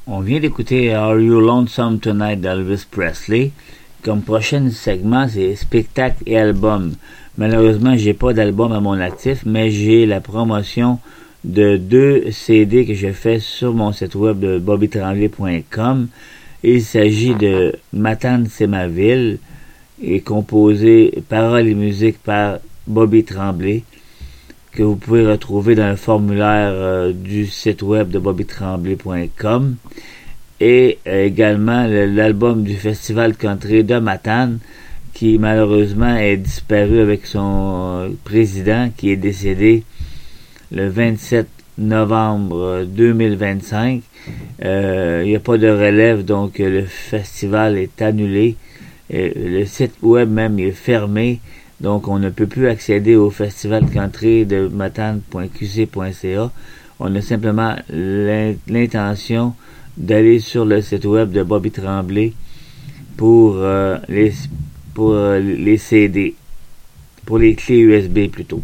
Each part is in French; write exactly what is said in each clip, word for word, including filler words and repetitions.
On vient d'écouter Are You Lonesome Tonight d'Elvis Presley. Comme prochain segment, c'est spectacle et album. Malheureusement, j'ai pas d'album à mon actif, mais j'ai la promotion de deux C D que je fais sur mon site web de bobby tremblay point com. Il s'agit de Matane, c'est ma ville, et composé paroles et musique par Bobby Tremblay, que vous pouvez retrouver dans le formulaire euh, du site web de bobby tremblay point com, et euh, également le, l'album du Festival Country de Matane, qui malheureusement est disparu avec son euh, président qui est décédé le vingt-sept novembre deux mille vingt-cinq. Euh, il n'y a pas de relève, donc euh, le festival est annulé. Euh, le site web même est fermé. Donc, on ne peut plus accéder au Festival Country de matane point q c point c a. On a simplement l'intention d'aller sur le site web de Bobby Tremblay pour, euh, les, pour euh, les C D, pour les clés U S B plutôt.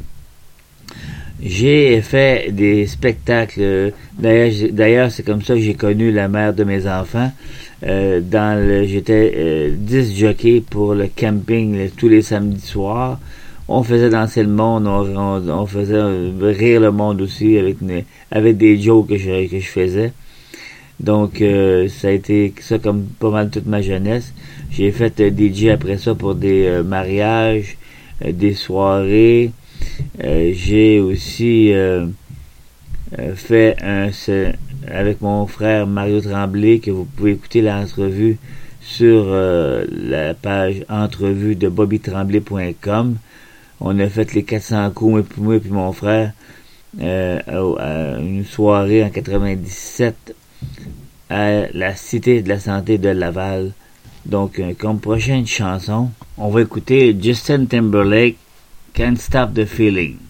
J'ai fait des spectacles. D'ailleurs, d'ailleurs, c'est comme ça que j'ai connu la mère de mes enfants. Euh, dans le, j'étais euh, disc jockey pour le camping le, tous les samedis soirs. On faisait danser le monde, on, on, on faisait rire le monde aussi avec, avec des jokes que je, que je faisais. Donc, euh, ça a été ça comme pas mal toute ma jeunesse. J'ai fait euh, D J après ça pour des euh, mariages, euh, des soirées. Euh, j'ai aussi euh, euh, fait un... Ce, avec mon frère Mario Tremblay, que vous pouvez écouter l'entrevue sur euh, la page entrevue de bobby tremblay point com. On a fait les quatre cents coups, moi et puis mon frère, euh, à, à une soirée en quatre-vingt-dix-sept à la Cité de la Santé de Laval. Donc, euh, comme prochaine chanson, on va écouter Justin Timberlake, Can't Stop the Feeling.